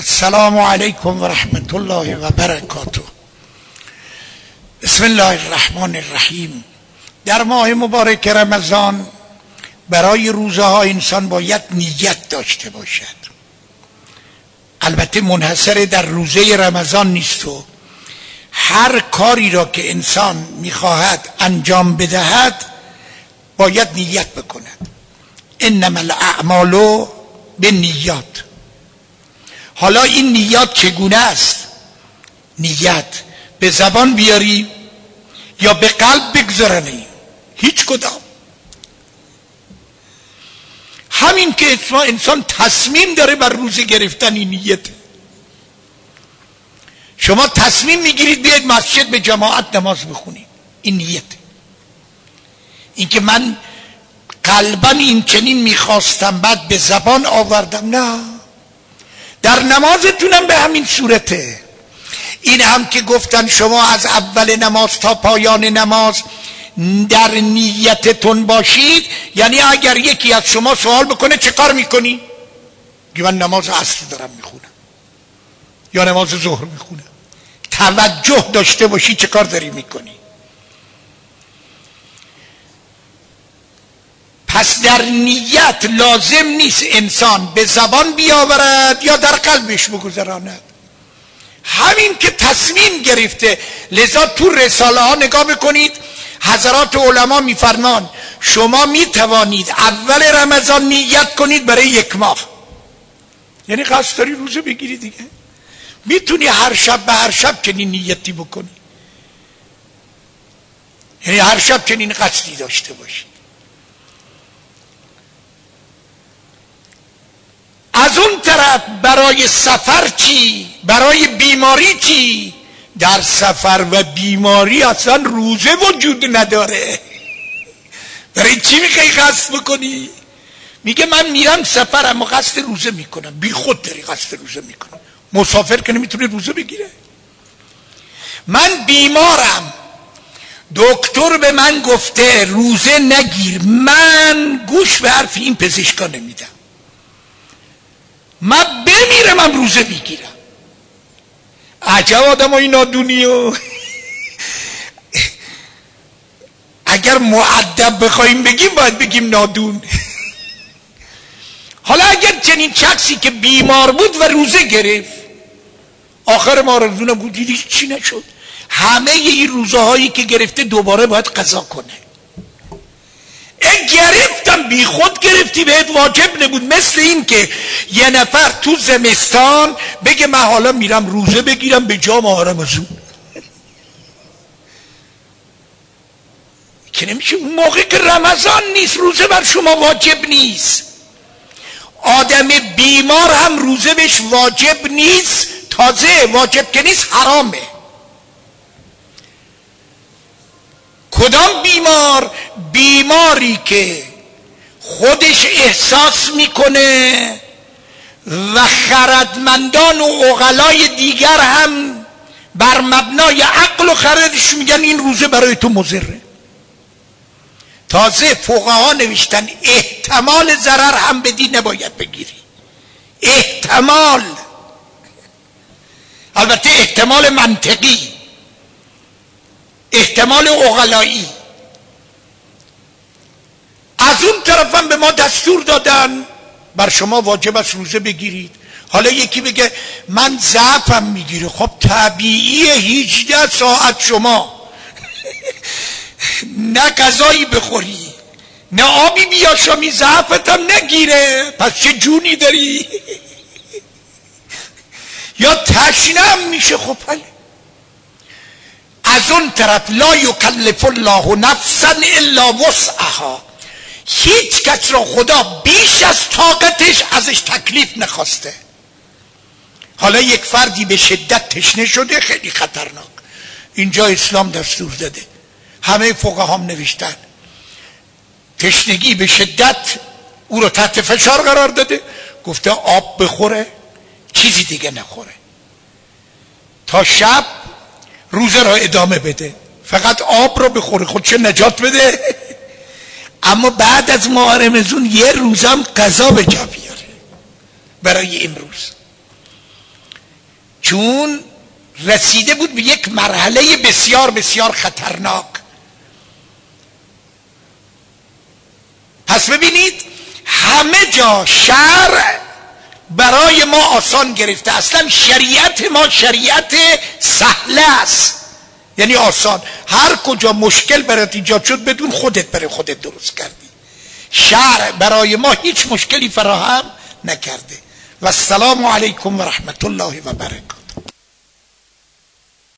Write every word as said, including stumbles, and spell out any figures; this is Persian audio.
السلام علیکم و رحمت الله و برکاته. بسم الله الرحمن الرحیم. در ماه مبارک رمضان برای روزه ها انسان باید نیت داشته باشد. البته منحصر در روزه رمضان نیست و هر کاری را که انسان میخواهد انجام بدهد باید نیت بکند. انما الاعمال بالنیات. حالا این نیت چگونه است؟ نیت به زبان بیاری یا به قلب بگذارنی؟ هیچ کدام. همین که انسان تصمیم داره بر روزه گرفتن این نیت. شما تصمیم میگیرید بیاید مسجد به جماعت نماز بخونید، این نیت. این که من قلبا این چنین میخواستم بعد به زبان آوردم، نه. در نمازتونم به همین صورته. این هم که گفتن شما از اول نماز تا پایان نماز در نیتتون باشید، یعنی اگر یکی از شما سوال بکنه چه کار میکنی؟ که من نماز عصر دارم میخونم یا نماز ظهر میخونم. توجه داشته باشی چه کار داری میکنی. پس در نیت لازم نیست انسان به زبان بیاورد یا در قلبش بگذراند. همین که تصمیم گرفته. لذا تو رساله ها نگاه بکنید، حضرات علما میفرمان شما میتوانید اول رمضان نیت کنید برای یک ماه، یعنی قصد داری روزه بگیری دیگه، میتونی هر شب به هر شب چنین نیتی بکنی، یعنی هر شب چنین قصدی داشته باشی. از اون طرف برای سفر چی؟ برای بیماری چی؟ در سفر و بیماری اصلا روزه وجود نداره. برای چی میخوای قصد بکنی؟ میگه من میرم سفرم و قصد روزه میکنم. بی خود داری قصد روزه میکنم. مسافر که نمیتونه روزه بگیره. من بیمارم، دکتر به من گفته روزه نگیر، من گوش به حرف این پزشکا نمیدم، من بمیرم من روزه میگیرم. عجب آدم های نادونی و اگر مؤدب بخوایم بگیم باید بگیم نادون. حالا اگر چنین شخصی که بیمار بود و روزه گرفت، آخر ما رمضان بود دیدی چی نشد، همه این روزه هایی که گرفته دوباره باید قضا کنه. ای گرفتم بی خود گرفتی، بهت واجب نبود. مثل این که یه نفر تو زمستان بگه من حالا میرم روزه بگیرم به جا ماه رمضان، که نمیشه. اون موقع که رمضان نیست روزه بر شما واجب نیست. آدم بیمار هم روزه بهش واجب نیست، تازه واجب که نیست حرامه. کدام بیمار؟ بیماری که خودش احساس میکنه و خردمندان و عقلای دیگر هم بر مبنای عقل و خردش میگن این روزه برای تو مضره. تازه فقها نوشتن احتمال ضرر هم بدی نباید بگیری. احتمال، البته احتمال منطقی، احتمال عقلایی. از اون طرف هم به ما دستور دادن بر شما واجب است روزه بگیرید. حالا یکی بگه من ضعفم میگیره، خب طبیعیه هجده ساعت شما نه غذایی بخوری نه آبی بیاشامی، ضعفت هم نگیره، پس چه جونی داری؟ یا تشنم میشه. خب حالا از اون طرف لا یکلف الله نفسا الا وسعها، هیچ کس را خدا بیش از طاقتش ازش تکلیف نخواسته. حالا یک فردی به شدت تشنه شده، خیلی خطرناک، اینجا اسلام دستور داده، همه فقها هم نوشتن تشنگی به شدت او رو تحت فشار قرار داده، گفته آب بخوره چیزی دیگه نخوره تا شب روزه را ادامه بده، فقط آب را بخوره، خودش نجات بده. اما بعد از ماه رمضان یه روزم قضا به جا بیاره برای امروز. چون رسیده بود به یک مرحله بسیار بسیار خطرناک. پس ببینید همه جا شرع برای ما آسان گرفته. اصلا شریعت ما شریعت سهله است، یعنی آسان. هر کجا مشکل برات ایجاد شد بدون خودت برای خودت درست کردی. شرع برای ما هیچ مشکلی فراهم نکرده. و السلام علیکم و رحمت الله و برکاته.